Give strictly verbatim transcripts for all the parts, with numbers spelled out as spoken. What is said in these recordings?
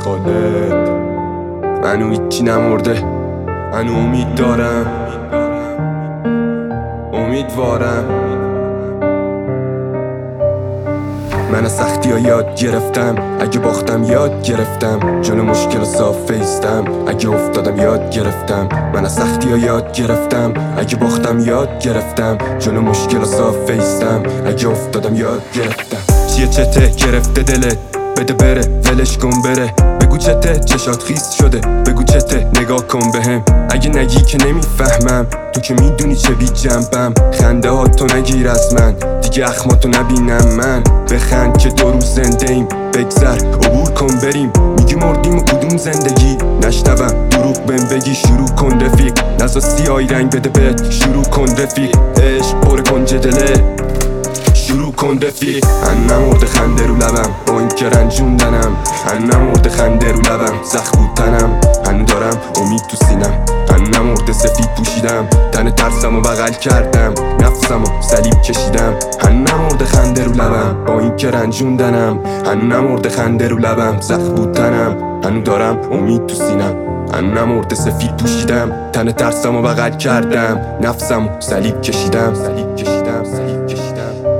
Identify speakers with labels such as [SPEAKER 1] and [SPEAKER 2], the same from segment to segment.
[SPEAKER 1] خالد. منو هیچی نمرده، منو امید دارم، امیدوارم. من از سختی ها یاد گرفتم، اگه باختم یاد گرفتم، جلو مشکل صاف ایستم، اگه افتادم یاد گرفتم. من از سختی ها یاد گرفتم، اگه باختم یاد گرفتم، جلو مشکل صاف ایستم، اگه افتادم یاد گرفتم. چیه چته گرفته دلت، بده بره ولش کن بره. بگو چته چشات خیس شده، بگو چته نگاه کن بهم. اگه نگی که نمیفهمم، تو که میدونی چه بی جنبم. خنده ها تو نگیر از من، دیگه اخماتو نبینم من. بخند که دو روز زنده ایم، بگذر عبور کن بریم. میگی مردیم و کدوم زندگی، نشنوم دروغ بهم بگی. شروع کن رفیق، نزا سیاهی رنگ بده بهت. شروع کن رفیق، عشق پر کنج دله. شروع کن رفیق. من نمرده خنده رو لبم، با این که رنجوندنم. من نمرده خنده رو لبم، زخم بود تنم. من دارم امید تو سینم. من نمرده سفید پوشیدم، تن ترسم و بغل کردم، نفسم و صلیب کشیدم. من نمرده خنده رو لبم، با این که رنجوندنم. من نمرده خنده رو لبم، زخم بود تنم. من دارم امید تو سینم. من نمرده سفید پوشیدم، تن ترسم و بغل کردم، نفسم و صلیب کشیدم. صلیب کشیدم، صلیب کشیدم.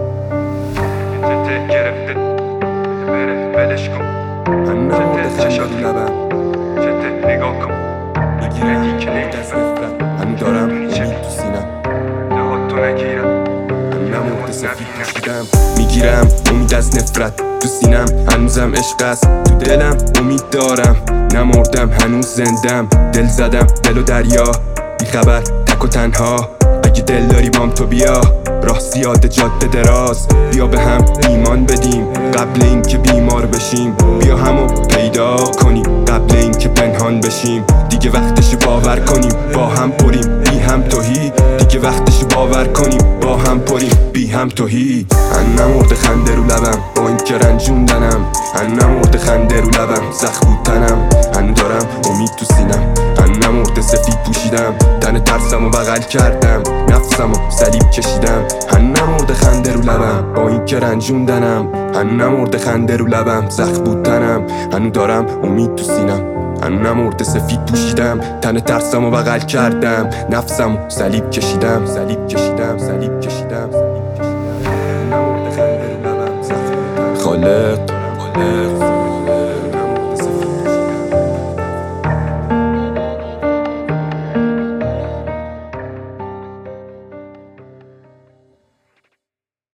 [SPEAKER 1] گرفته بره ولش کن. من نمرده خنده رو لبم، چته نگاه کن. میگیره که نگست نفرت، من دارم امید تو سینم. لحات تو نگیرم، من نمرده سفید پوشیدم. میگیرم امید از نفرت تو سینم، هنوزم عشق است تو دلم. امید دارم، نمردم هنوز زندم. دل زدم دل و دریا، بی خبر تک و تنها. اگه دل داری بام تو بیا، راه زیاده جاده دراز. بیا به هم ایمان بدیم قبل این که بیمار بشیم. بیا همو پیدا کنیم قبل این که پنهان بشیم. دیگه وقتش باور کنیم با هم پریم بی هم توهی. دیگه وقتش باور کنیم با هم پریم بی هم توهی. من نمرده خنده رو لبم، با این که رنجوندنم. من نمرده خنده رو لبم، زخم بود تنم. من دارم امید تو سینم. من نمرده سفید پوشیدم، تن ترسم و بغل کردم، نفسم و صلیب کشیدم. من نمرده خنده رو لبم، با این که رنجوندنم. من نمرده خنده رو لبم، زخم بود تنم. من دارم امید تو سینم. من نمرده سفید پوشیدم، تن ترسم و بغل کردم، نفسم و صلیب کشیدم. صلیب کشیدم، صلیب کشیدم.